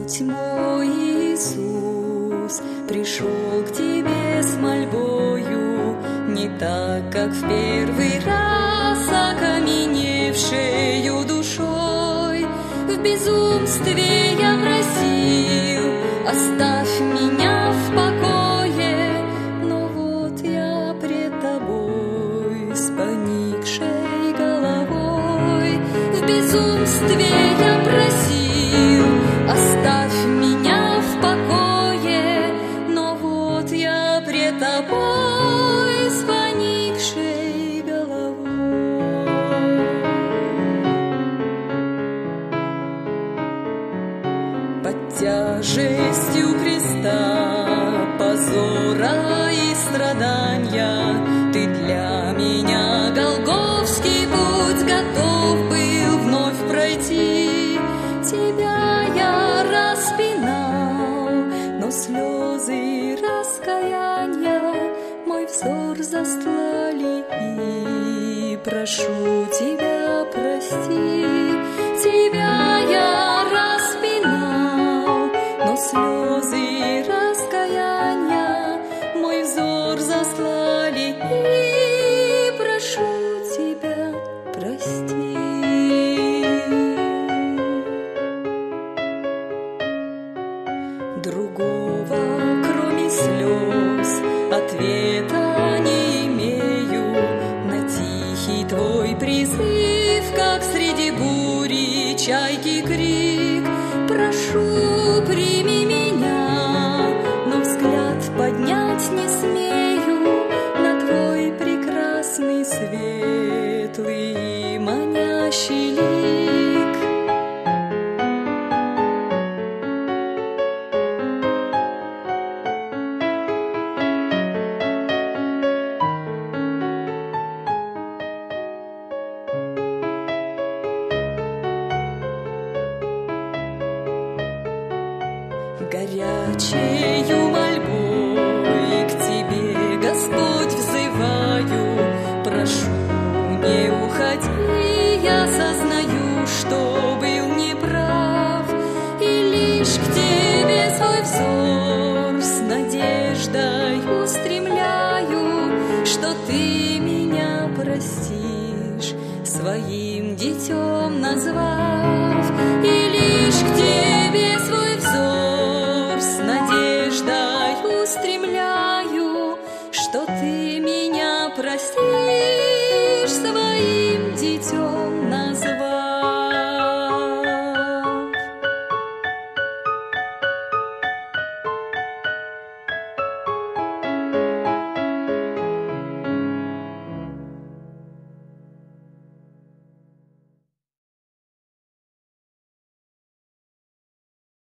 Господь мой Иисус пришел к тебе с мольбою, не так, как в первый раз, окаменевшею душой. В безумстве я просил, оставь меня в покое, но вот я пред тобой с поникшей головой. В безумстве я просил, оставь меня в покое, но вот я пред тобой с поникшей головой. Под тяжестью креста, позора и страдания ты для меня голгофский путь готов был вновь пройти. Тебя я распинал, но слезы раскаяния мой взор застлали, и прошу тебя, прости. Тебя я распинал, но слезы раскаяния мой взор застлали, и прошу тебя, прости. Другого, кроме слез, ответа не имею на тихий твой призыв, как среди бури чайки крик. Прошу, прими меня, но взгляд поднять не смею на твой прекрасный, светлый, манящий лик. Горячею мольбой к тебе, Господь, взываю, прошу, не уходи, я сознаю, что был неправ, и лишь к тебе свой взор с надеждой устремляю, что ты меня простишь, своим детем назвав, и лишь к тебе свой взор с надеждой устремляю, что ты меня простишь, своим детем